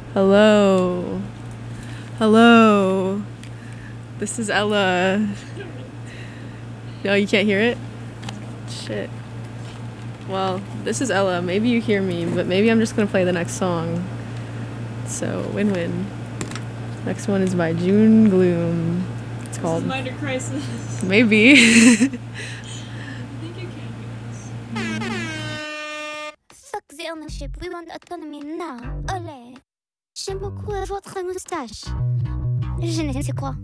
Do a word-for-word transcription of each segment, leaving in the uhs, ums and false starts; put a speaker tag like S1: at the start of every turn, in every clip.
S1: Hello. Hello. This is Ella. No, you can't hear it? Shit. Well, this is Ella. Maybe you hear me, but maybe I'm just gonna play the next song. So, win-win. Next one is by June Gloom. It's called...
S2: This is Minor Crisis.
S1: Maybe.
S2: I think you can hear this.
S3: Fuck the ownership, we want autonomy now. Olé. J'aime beaucoup votre moustache. Je ne sais quoi.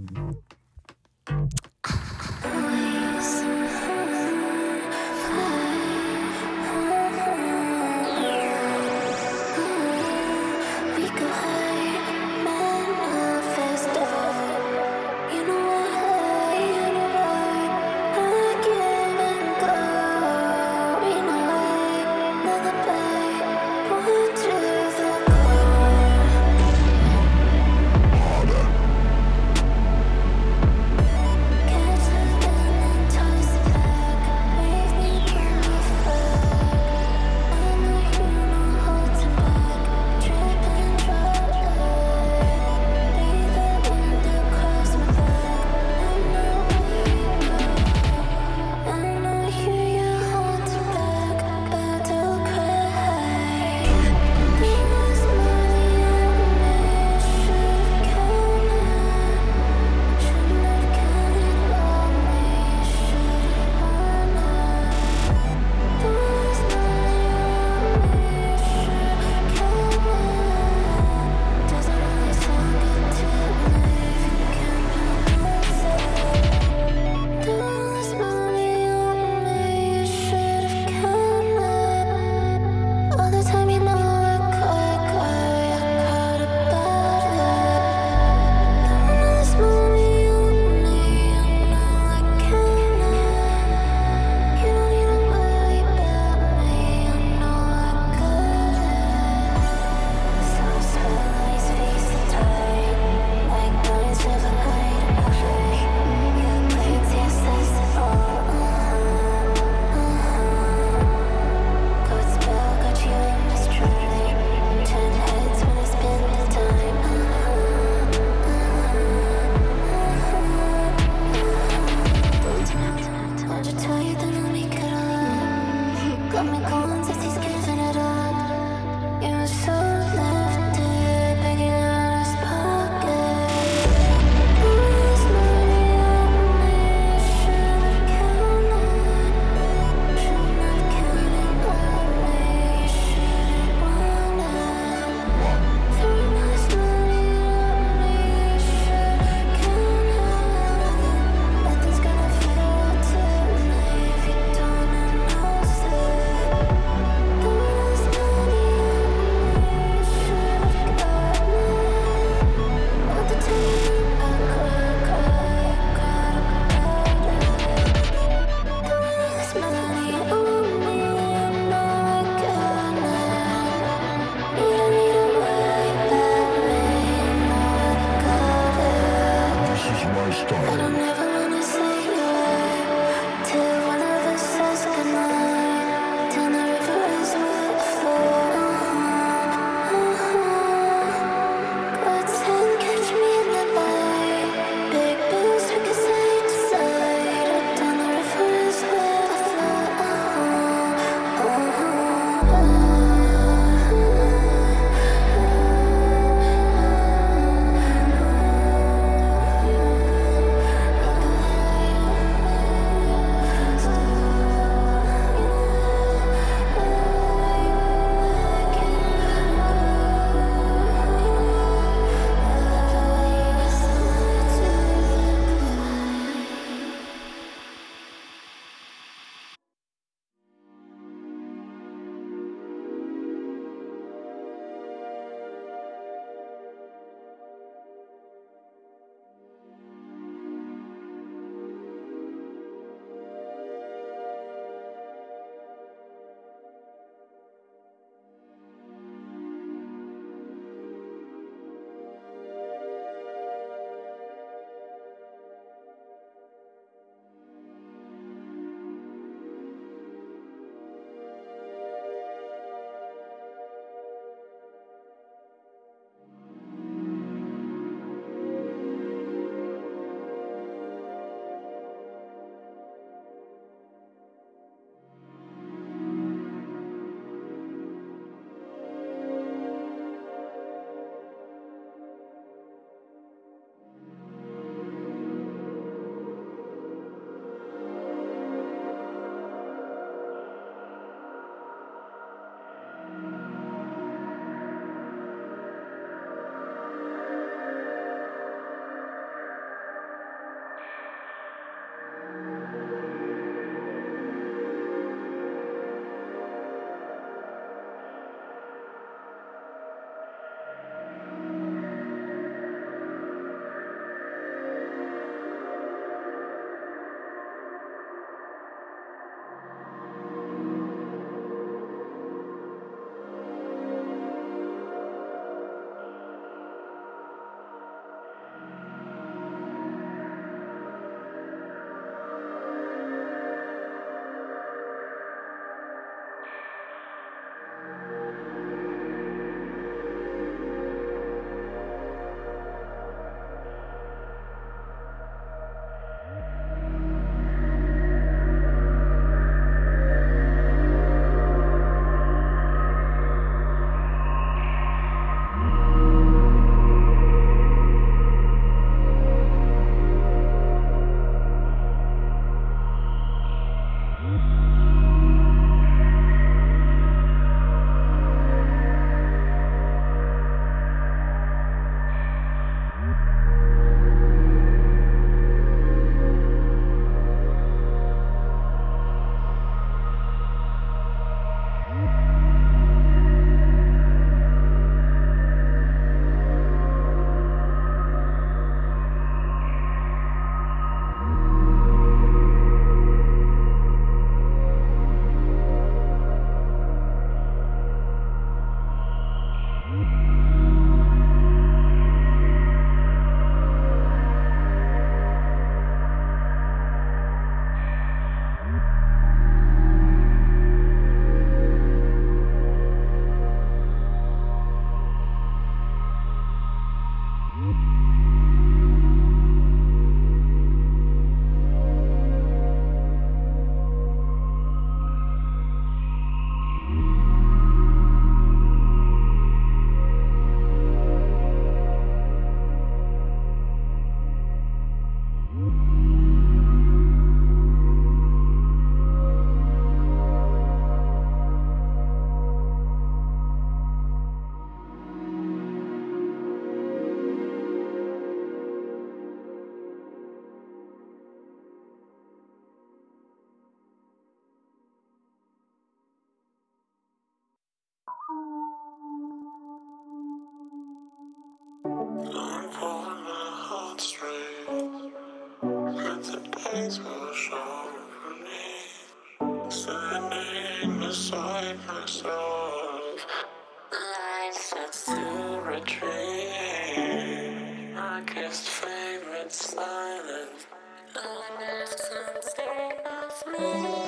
S4: beside myself. The light starts to retreat. My kissed favorite silence. No one else can stay off me.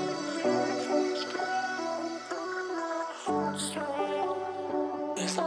S4: It's a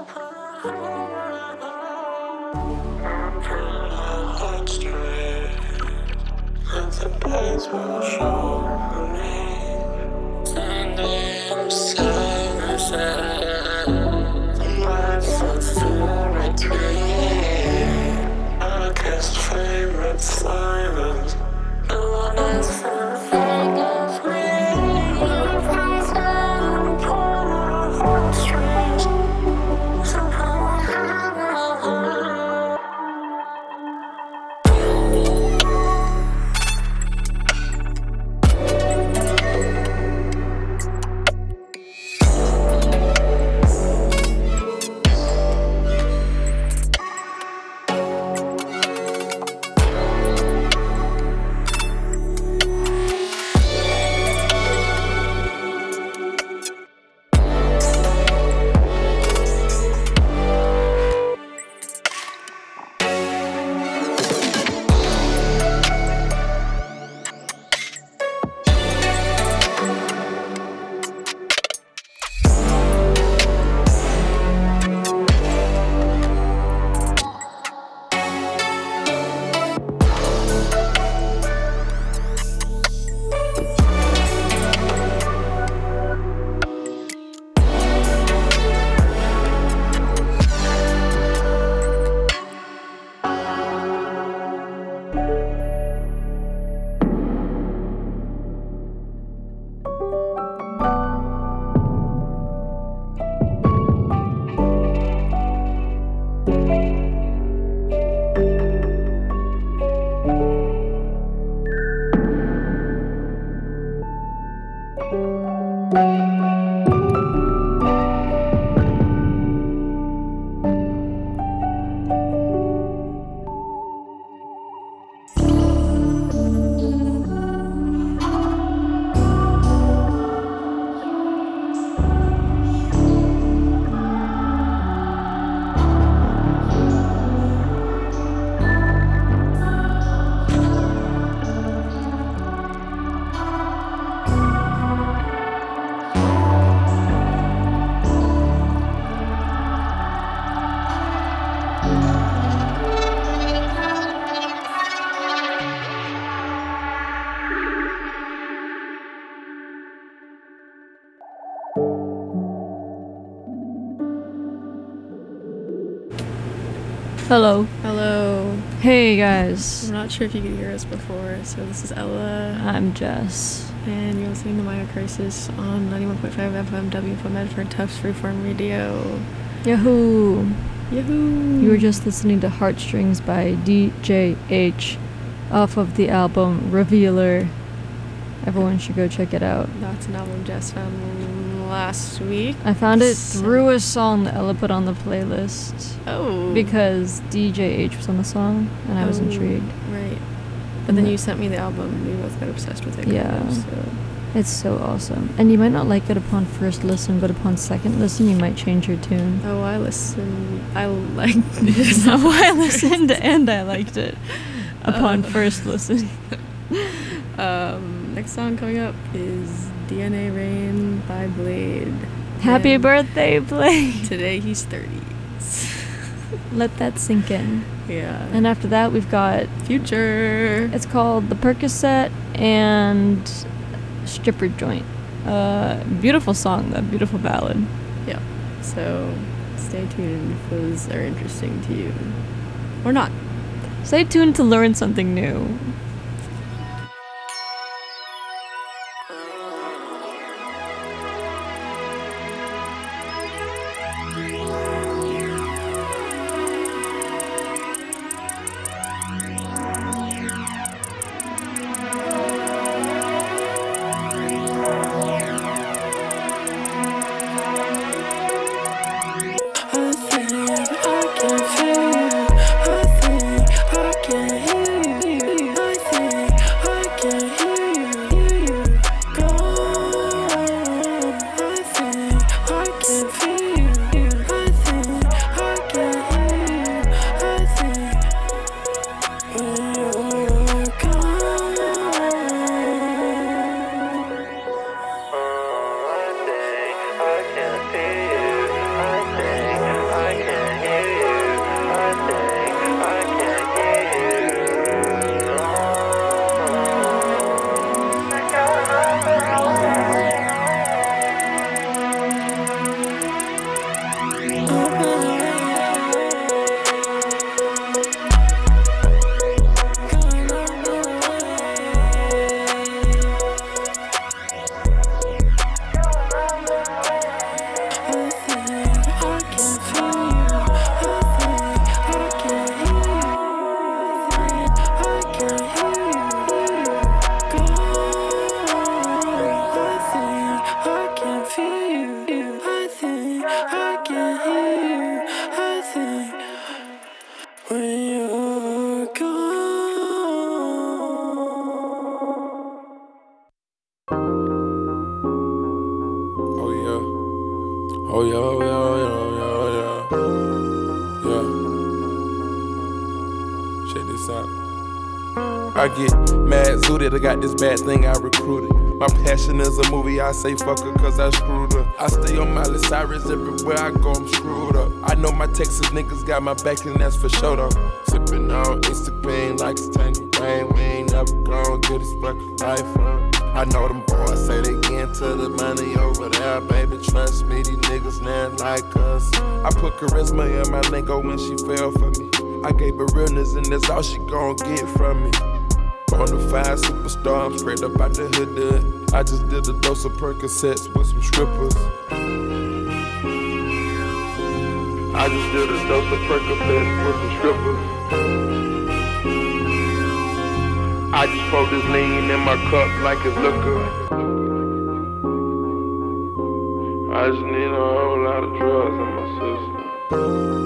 S4: I'm pulling my heart straight. And the pains will show me. Standing in silence. The light starts to retreat. My kissed favorite silence. No one else can think of me. Your face and pull my heartstrings. Somehow I have no heart.
S2: Hello.
S1: Hello.
S2: Hey guys.
S1: I'm not sure if you could hear us before, so this is Ella.
S2: I'm Jess.
S1: And you're listening to Minor Crisis on ninety-one point five F M W F M Medford Tufts Freeform Radio.
S2: Yahoo!
S1: Yahoo!
S2: You were just listening to Heartstrings by D J H off of the album Revealer. Everyone should go check it out.
S1: That's an album Jess found last week.
S2: I found it
S1: So-
S2: through a song that Ella put on the playlist
S1: Oh.
S2: because D J H was on the song and I was
S1: Oh,
S2: intrigued.
S1: Right. But then
S2: Yeah.
S1: you sent me the album and we both got obsessed with it.
S2: Yeah.
S1: Kind of, so.
S2: It's so awesome. And you might not like it upon first listen, but upon second listen, you might change your tune.
S1: Oh, I listened. I liked
S2: That's
S1: it.
S2: not why I listened and I liked it upon
S1: Uh,
S2: first listen.
S1: Um, next song coming up is D N A Rain by Blade.
S2: Happy
S1: And
S2: birthday, Blade!
S1: Today he's thirty.
S2: Let that sink in.
S1: Yeah.
S2: And after that, we've got,
S1: Future.
S2: it's called The Percocet and Stripper Joint. Uh, beautiful song, though. Beautiful ballad.
S1: Yeah. So stay tuned if those are interesting to you. Or not.
S2: Stay tuned to learn something new.
S4: Go
S5: Oh yeah, oh yeah, oh yeah, oh yeah, oh yeah. Yeah. Check this out. I get mad zooted, I got this bad thing I recruited. My passion is a movie, I say fuck her cause I screwed up. I stay on Miley Cyrus everywhere I go, I'm screwed up. I know my Texas niggas got my back and that's for sure though. Sippin' on Instagram like it's tangy rain. We ain't never gon' get this fucking life up. I know them boys say they get into the money over there, baby. Trust me, these niggas not like us. I put charisma in my lingo when she fell for me. I gave her realness and that's all she gon' get from me. Bonafide superstar, I'm straight up out the hood. I just did a dose of Percocets with some strippers. I just did a dose of Percocets with some strippers. I just pour this lean in my cup like it's liquor. I just need a whole lot of drugs in my system.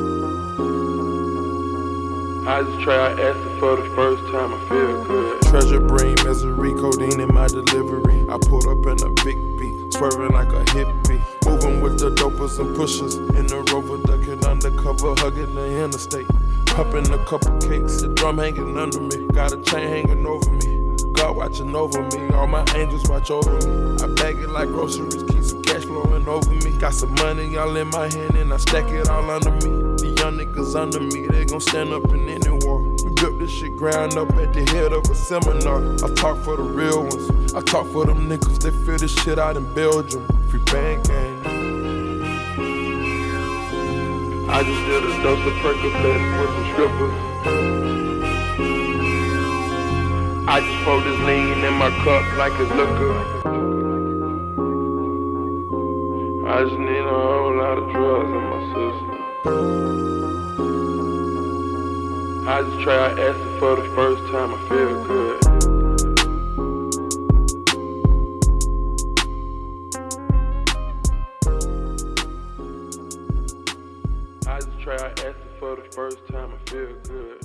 S5: I just try acid for the first time, I feel good. Treasure bring misery, codeine in my delivery. I pulled up in a big beat, swerving like a hippie. Moving with the dopers and pushers. In the Rover, ducking undercover, hugging the interstate. Pumping a couple cakes, the drum hanging under me. Got a chain hanging over me. God watching over me, all my angels watch over me. I bag it like groceries, keep some cash flowing over me. Got some money all in my hand and I stack it all under me. The young niggas under me, they gon' stand up in any war. We built this shit ground up at the head of a seminar. I talk for the real ones, I talk for them niggas, they feel this shit out in Belgium. Free band gang. I just did a dose of Percocets with some strippers. I just pour this lean in my cup like it's liquor. I just need a whole lot of drugs in my system. I just try acid for the first time, I feel good. I just try acid for the first time, I feel good.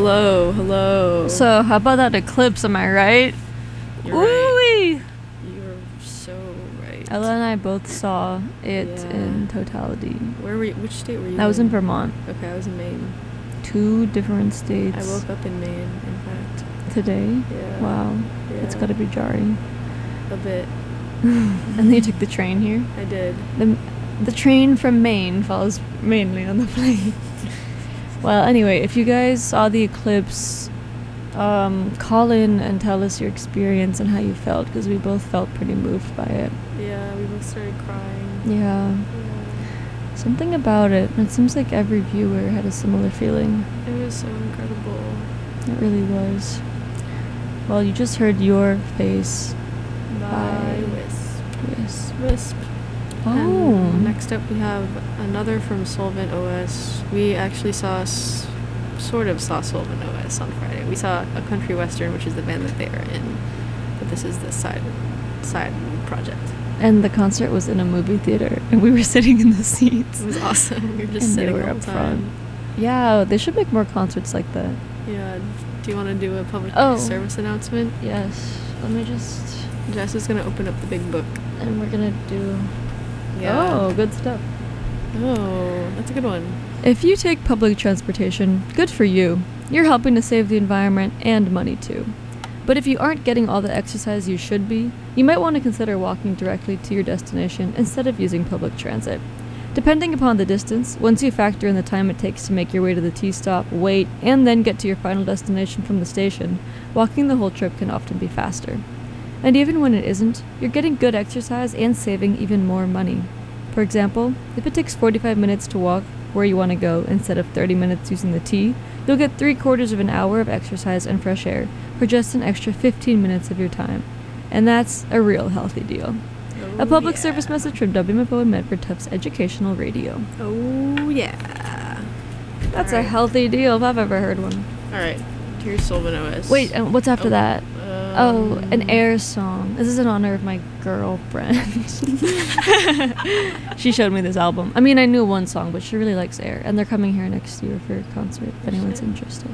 S1: Hello, hello.
S2: So, how about that eclipse? Am I right?
S1: You're right.
S2: Woo-wee!
S1: You're so right.
S2: Ella and I both saw it
S1: Yeah.
S2: in totality.
S1: Where were you? Which state were you?
S2: I was in Vermont.
S1: Okay, I was in Maine.
S2: Two different states.
S1: I woke up in Maine, in fact.
S2: today.
S1: Yeah.
S2: Wow,
S1: Yeah.
S2: it's got to be jarring.
S1: A bit.
S2: And then you took the train here.
S1: I did.
S2: The the train from Maine follows mainly on the plane. Well, anyway, if you guys saw the eclipse, um, call in and tell us your experience and how you felt, because we both felt pretty moved by it.
S1: Yeah, we both started crying.
S2: Yeah,
S1: Yeah.
S2: something about it. It seems like every viewer had a similar feeling.
S1: It was so incredible.
S2: It really was. Well, you just heard Your Face
S1: By
S2: by
S1: Wisp.
S2: Wisp.
S1: Wisp.
S2: Oh.
S1: And next up we have another from Solvent O S. We actually saw, s- sort of saw Solvent O S on Friday. We saw a country western, which is the band that they are in, but this is the side side project.
S2: And the concert was in a movie theater, and we were sitting in the seats.
S1: It was awesome. We were just
S2: And they
S1: sitting
S2: were
S1: the whole
S2: up front.
S1: time.
S2: Yeah, they should make more concerts like that.
S1: Yeah. Do you want to do a public
S2: Oh.
S1: service announcement?
S2: Yes. Let me just.
S1: Jess is gonna open up the big book.
S2: And we're gonna do.
S1: Yeah.
S2: Oh, good stuff.
S1: Oh, that's a good one.
S2: If you take public transportation, good for you. You're helping to save the environment and money too. But if you aren't getting all the exercise you should be, you might want to consider walking directly to your destination instead of using public transit. Depending upon the distance, once you factor in the time it takes to make your way to the T-stop, wait, and then get to your final destination from the station, walking the whole trip can often be faster. And even when it isn't, you're getting good exercise and saving even more money. For example, if it takes forty-five minutes to walk where you want to go instead of thirty minutes using the T, you'll get three quarters of an hour of exercise and fresh air for just an extra fifteen minutes of your time. And that's a real healthy deal.
S1: Oh,
S2: A public
S1: yeah.
S2: service message from W M F O and Medford Tufts Educational Radio.
S1: Oh yeah.
S2: That's a
S1: Alright.
S2: healthy deal if I've ever heard one.
S1: All right. Here's Solvent O S.
S2: Wait, and what's after
S1: Oh,
S2: that? Oh, an
S1: um,
S2: Air song. This is in honor of my girlfriend. She showed me this album. I mean, I knew one song, but she really likes Air, and they're coming here next year for a concert if anyone's
S1: Shit.
S2: interested.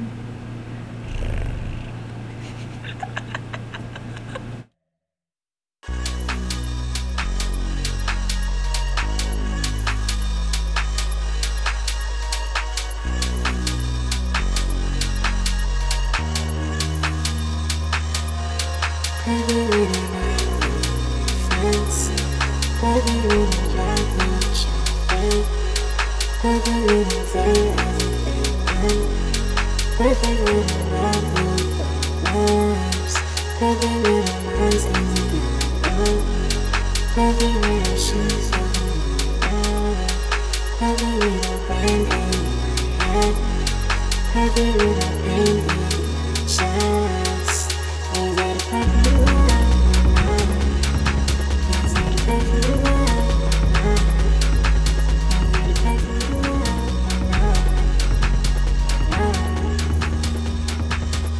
S4: Every little night, friends. Every little drive, not your friend. Every little day, everything. Every little ride, with the nerves. Every little noise in the night. Every little shoes on my head. Every little brain in my head. Every little pain in my chest. Is it affecting me? Is it affecting me? Is it affecting me?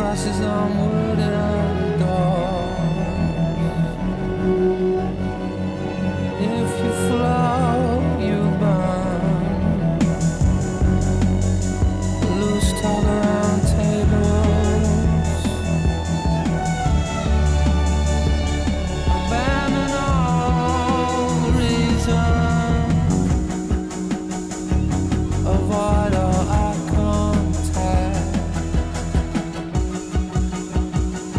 S6: crosses on wooden doors. If you float, you burn. Loose talk around tables. Abandon all reason. Avoid all eye contact.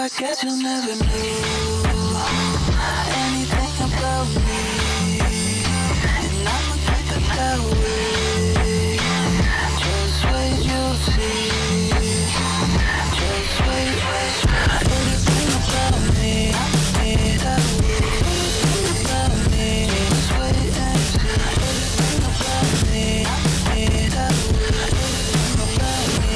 S6: I guess you'll never know anything about me, and I'ma keep it that way. Just wait, you'll see. Just wait, anything about me, me that way. Anything about me, just wait and see. Anything about me, me that way. Anything about me.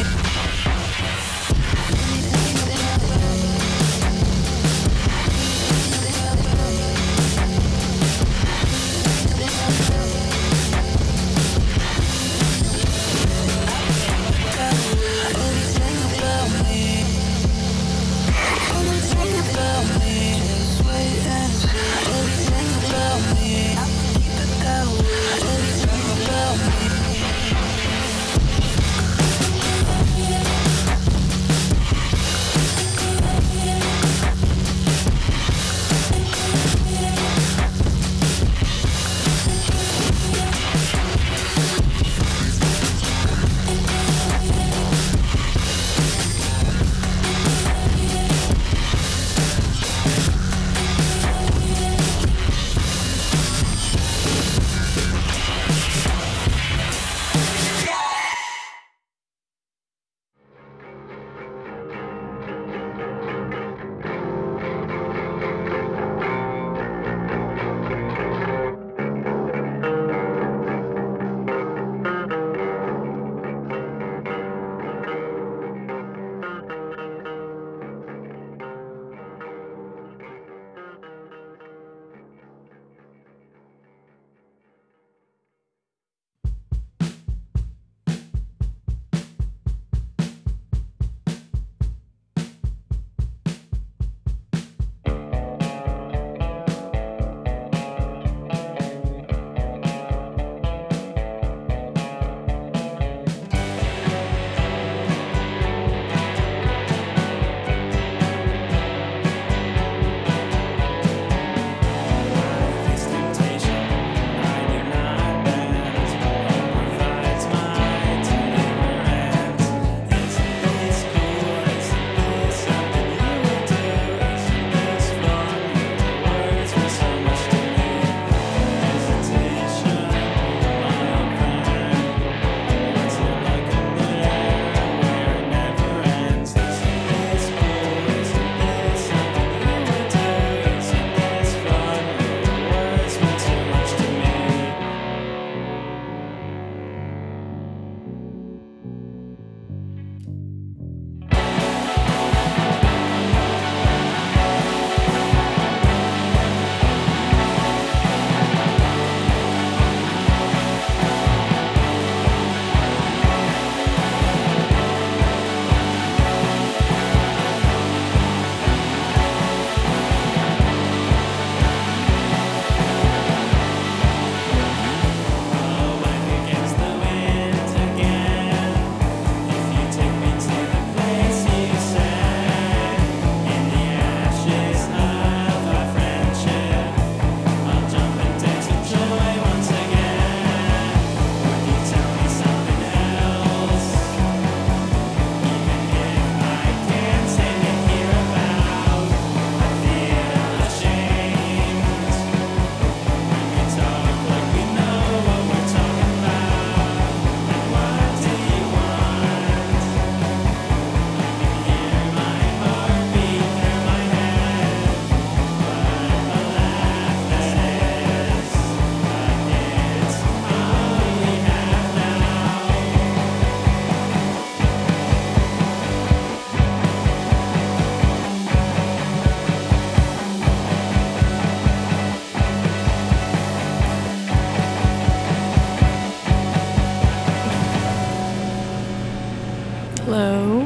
S1: Hello.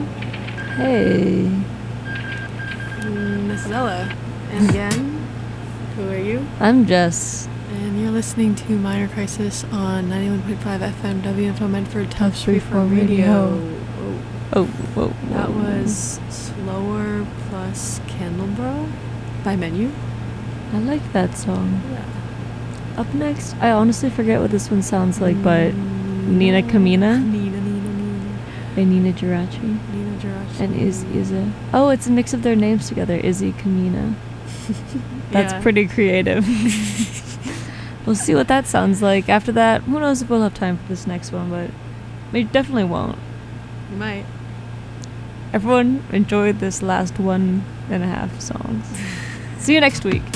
S2: Hey.
S1: Mm, this is Ella. And again, who are you?
S2: I'm Jess.
S1: And you're listening to Minor Crisis on ninety-one point five F M W Info Medford Tough
S2: Tough Street
S1: Freeform
S2: Radio.
S1: Radio.
S2: Oh, whoa, whoa.
S1: That was Slower plus Candlebro by Menu.
S2: I like that song.
S1: Yeah.
S2: Up next, I honestly forget what this one sounds like, but Nina Kamina
S1: Nina, Nina, Nina.
S2: by Nina Girachi.
S1: Nina
S2: and Iz Iza. Oh, it's a mix of their names together. Izzy Kamina. That's
S1: Yeah.
S2: pretty creative. We'll see what that sounds like. After that, who knows if we'll have time for this next one, but we definitely won't.
S1: You might.
S2: Everyone enjoyed this last one and a half songs. See you next week.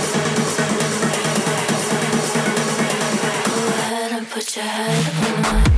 S6: Put your head on my